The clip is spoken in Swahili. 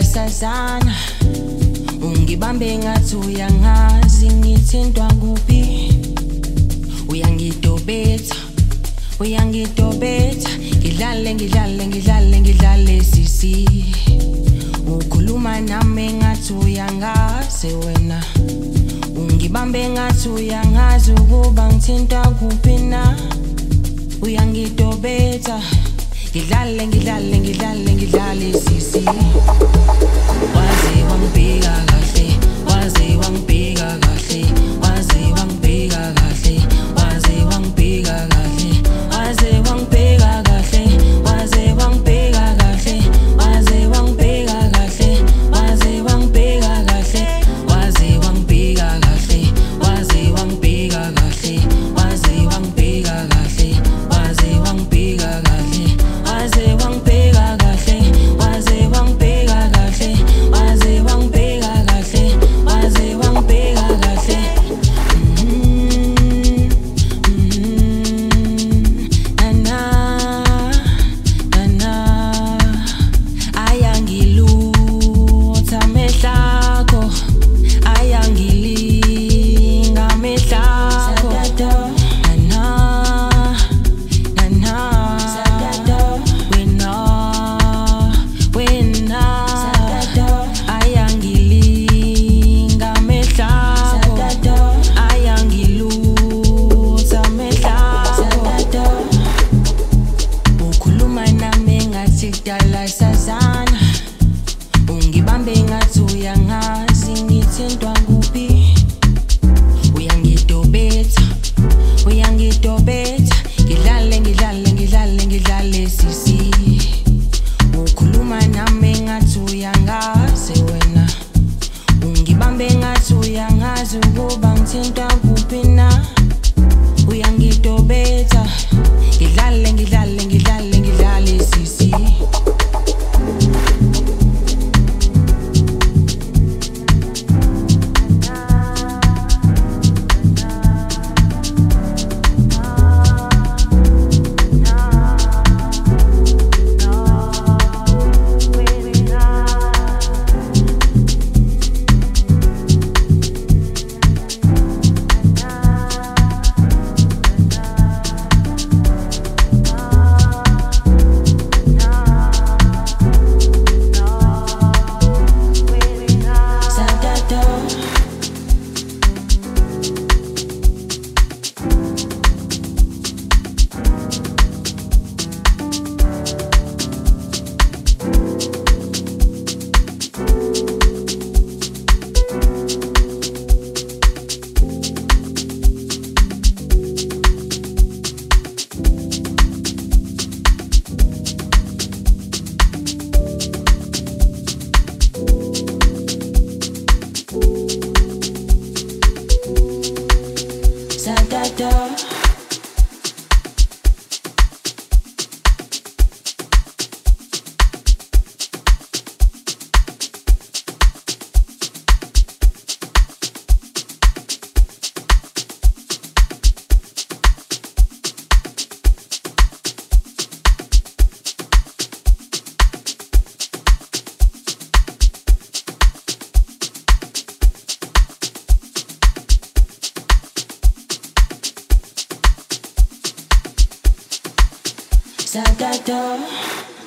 sazana ungibambe ngathi uyangazi ngithintwa kuphi uyangidobetha ngidlale sisi ukhuluma nami ngathi uyangazi wena ungibambe ngathi uyangazi ukuba ngithintwa kuphi na uyangidobetha ngidlale sisi waze wangibheka kahle waze wangibheka kahle waze wangibheka kahle waze wangibheka kahle waze wangibheka kahle waze wangibheka kahle waze wangibheka kahle waze wangibheka kahle waze wangibheka kahle waze wangibheka kahle waze wangibheka kahle waze wangibheka kahle waze wangibheka kahle waze wangibheka kahle waze wangibheka kahle waze wangibheka kahle na ayangilutha mehlako ayangilinga mehlako wena ayangilinga mehlako ayangilutha mehlako ukhuluma nami ngathi kudala sazana ungibambe ngathi uyangazi ngithintwa kuphi uyangidobetha ngidlale sisi ukhuluma nami ngathi uyangazi wena ungibambe ngathi uyangazi ukuba ngithintwa kuphi na uyangidobetha ngidlale sisi Zadada.